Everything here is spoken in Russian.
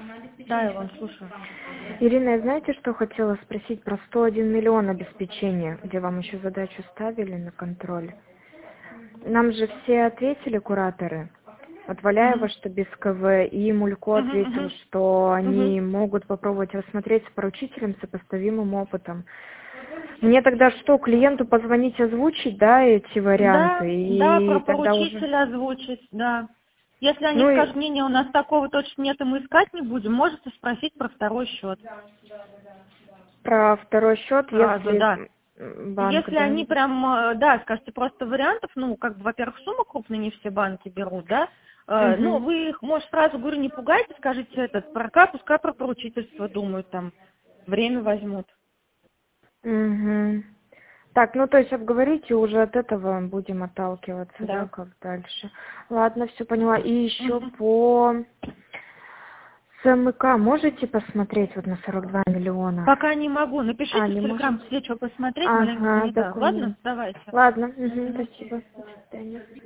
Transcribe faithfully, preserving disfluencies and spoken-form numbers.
Да, я вам слушаю. Ирина, я знаете, что хотела спросить про сто один миллион обеспечения, где вам еще задачу ставили на контроль. Нам же все ответили, кураторы. Вот Валяева, Угу. что без КВ, и Мулько Угу, ответил, угу. что Угу. они могут попробовать рассмотреть с поручителем с сопоставимым опытом. Мне тогда что, клиенту позвонить, озвучить, да, эти Да, варианты, да, про и тогда уже... поручителя озвучить, да. Если они Ну и скажут, не, не, у нас такого точно нет, и мы искать не будем, можете спросить про второй счет. про второй счет, Сразу, если да. м, банк, Если да. они прям, э, да, скажете, просто вариантов, ну, как бы, во-первых, сумма крупная, не все банки берут, да, Э, ну, Угу. вы их, может, сразу, говорю, не пугайте, скажите этот, пока, пускай про поручительство думают, там, время возьмут. Угу. Так, ну то есть обговорите, уже от этого будем отталкиваться, да, Да. как дальше. Ладно, все поняла. И еще Мгм. по СМК можете посмотреть вот на сорок два миллиона? Пока не могу. А, Напишите в не Телеграм, можете? если что посмотреть, маленько Ага, занята. Ладно? документ. Давайте. Ладно, угу, Мгм. спасибо. До свидания.